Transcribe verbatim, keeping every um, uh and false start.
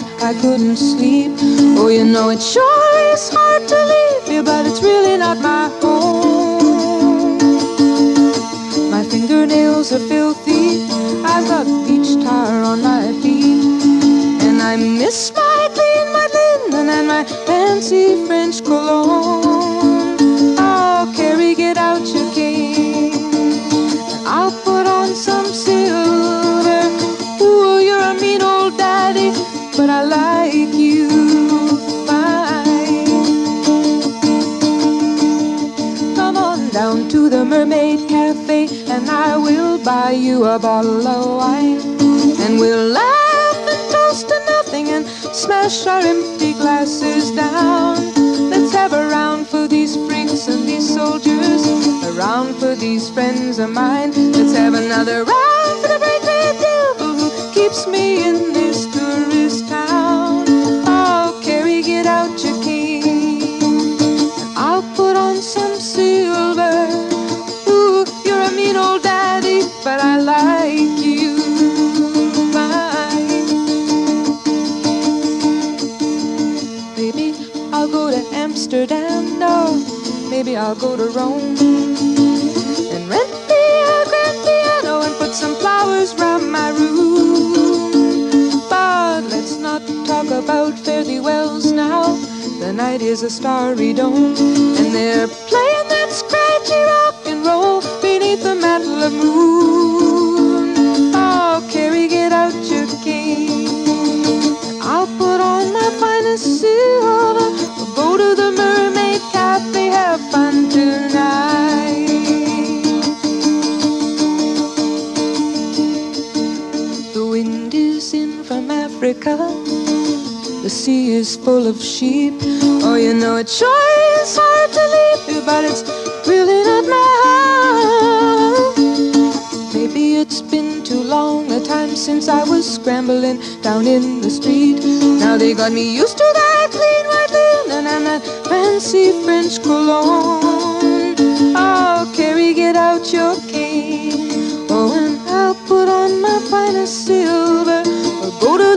I couldn't sleep. Oh, you know it sure is hard to leave you, but it's really not my home. My fingernails are filthy, I've got peach tar on my feet, and I miss my clean white linen and my fancy French cologne. Oh, Carrie, get out your cane, and I'll put on some silver. Ooh, you're a mean old daddy, but I like you fine. Come on down to the Mermaid Cafe, and I will buy you a bottle of wine, and we'll laugh and toast to nothing and smash our empty glasses down. Let's have a round for these freaks and these soldiers, a round for these friends of mine. Let's have another round for the bright red devil who keeps me in this tourist town. Oh, Carrie, get out your cane, and I'll put on some silver. Ooh, you're a mean old daddy, but I like you fine. Maybe I'll go to Amsterdam, no, maybe I'll go to Rome, and rent me a grand piano and put some flowers round my room. But let's not talk about fare thee wells now. The night is a starry dome, and they're playing that scratchy rock and roll beneath the mantle of moon. Oh, Carrie, get out your cane, and I'll put on my finest silver. We'll go to the Mermaid Cafe, have fun tonight. The wind is in from Africa, the sea is full of sheep. Oh, you know it sure is hard to leave you, but it's really not my home. Maybe it's been too long a time since I was scrambling down in the street. Now they got me used to that clean white linen and that fancy French cologne. Oh, Carrie, get out your cane, oh, and I'll put on my finest silver. Or go to